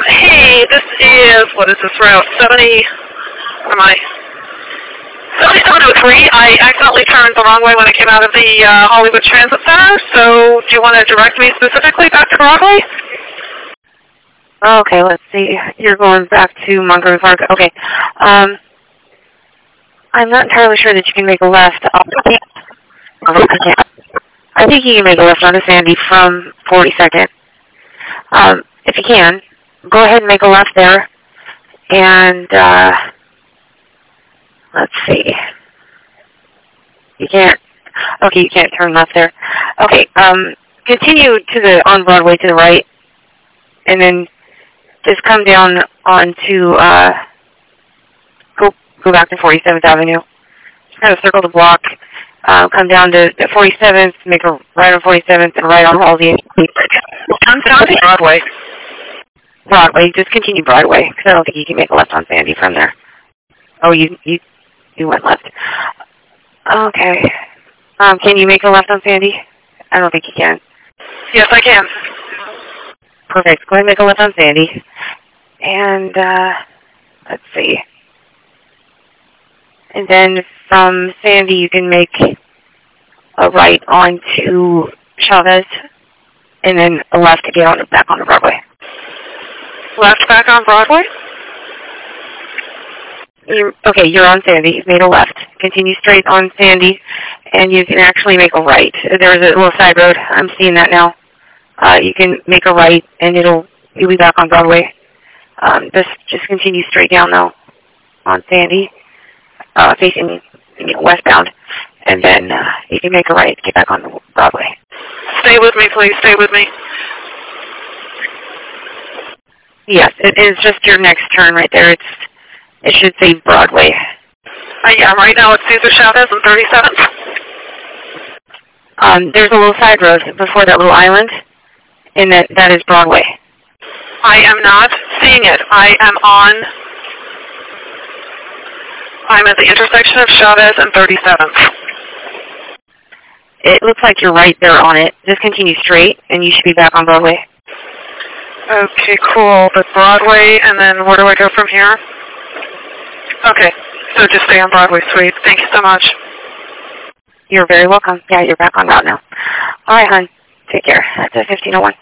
Hey, this is, what is this route? 7703. I accidentally turned the wrong way when I came out of the Hollywood Transit Center, so do you want to direct me specifically back to Broadway? Okay, let's see. You're going back to Montgomery Park. Okay. I'm not entirely sure that you can make a left. I think you can make a left onto Sandy from 42nd. If you can, go ahead and make a left there. And let's see. You can't. Okay, you can't turn left there. Okay. Continue to the on Broadway to the right, and then just come down onto go back to 47th Avenue. Just kind of circle the block. Come down to 47th, make a right on 47th, and right on Halsey. Come down to Broadway. Broadway. Just continue Broadway, because I don't think you can make a left on Sandy from there. Oh, you went left. Okay. Can you make a left on Sandy? I don't think you can. Yes, I can. Perfect. Go ahead and make a left on Sandy. And let's see. And then from Sandy, you can make a right onto Chavez, and then a left to get on back onto Broadway. Left back on Broadway? Okay, you're on Sandy. You've made a left. Continue straight on Sandy, and you can actually make a right. There's a little side road. I'm seeing that now. You can make a right, and you'll be back on Broadway. Just continue straight down, though, on Sandy, facing westbound, and then you can make a right to get back on Broadway. Stay with me, please. Stay with me. Yes, it is just your next turn right there. It should say Broadway. Yeah, right now it's Cesar Chavez and 37th. There's a little side road before that little island, and that is Broadway. I am not seeing it. I'm at the intersection of Chavez and 37th. It looks like you're right there on it. Just continue straight, and you should be back on Broadway. Okay, cool. But Broadway, and then where do I go from here? Okay, so just stay on Broadway, sweet. Thank you so much. You're very welcome. Yeah, you're back on route now. All right, hon. Take care. That's at 1501.